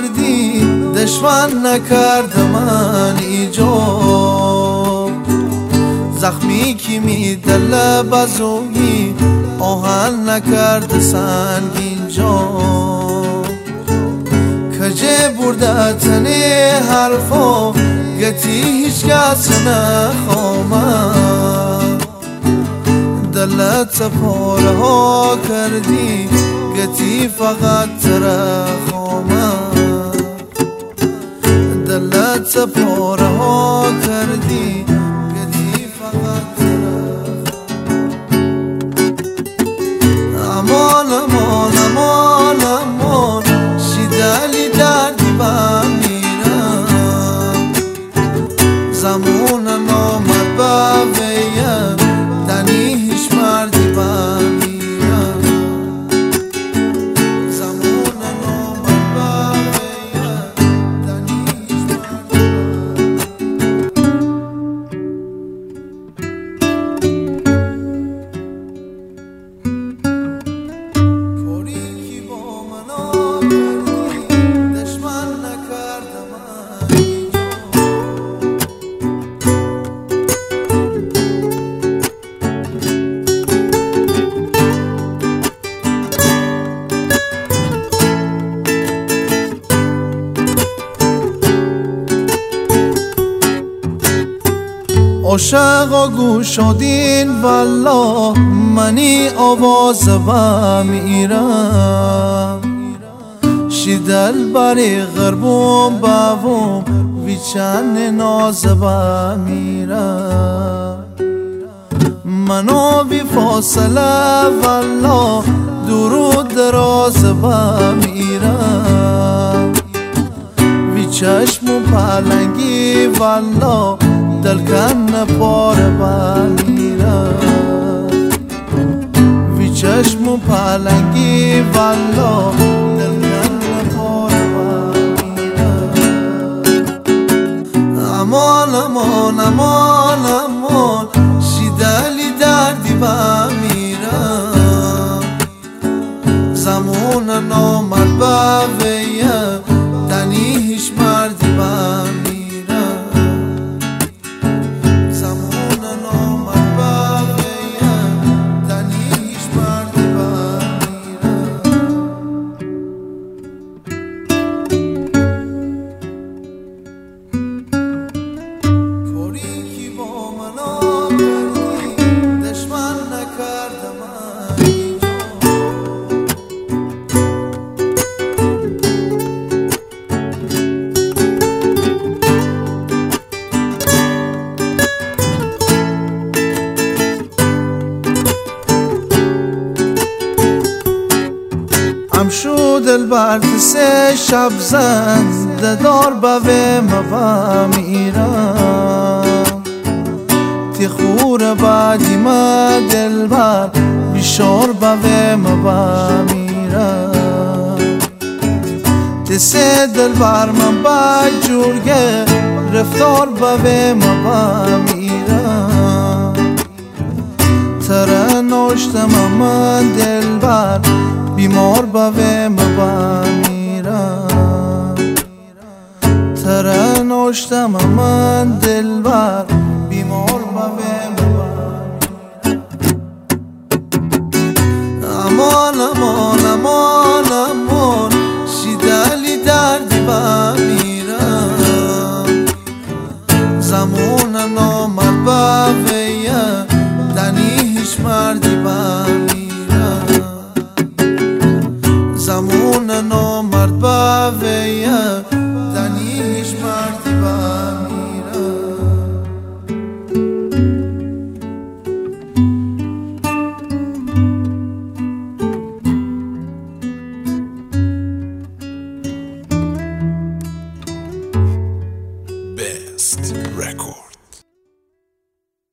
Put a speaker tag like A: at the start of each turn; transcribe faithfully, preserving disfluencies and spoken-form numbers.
A: کردی دشمن نکرد من ایجاب، زخمی که می دل بزویی آهن نکرد سنگین جا، کجه برده تنی حرفا گتی هیچ کس نخوامد، دلت پاره ها کردی گتی فقط ترخوامد، دلت پاره ها کردی گتی فقط ترخوامد. امان امان امان امان شیدلی دردی بمیرم، زمان نامد بویم دنی هیچ مردی بمیرم، زمان نامد بویم دنی هیچ مردی بمیرم. کوری کی با من آکردی دشمن نکرد من عاشقا گوش شدین والله منی آواز بمیرم، شیدل بری غربون بوم وی چند ناز بمیرم، منو بی فاصله والله درود دراز بمیرم، وی چشم و پلنگی والله دل کن پاره بمیرم، وی چشم و پلنگی والله دل کن پاره بمیرم. امان امان امان امان شیدلی دردی بمیرم، زمان نامرد بویم دنی هیچ مردی بمیرم، هم شو دل برد سه شب زند دار بوه مبمیرم، تی خور بعدی ما دل بر بیشار بوه مبمیرم، تی سه دل بر من باید جورگه رفتار بوه مبمیرم، تره نوشتم من دل بر بیمار بوه مبمیرم، تره نوشتم من دل بر بیمار بوه مبمیرم. امان امان امان امان شیدلی دردی بمیرم، زمان نامرد بویم دنی هیچ مردی بمیرم، زمان نامرد بویم دنی هیچ مردی بمیرم.
B: Best record.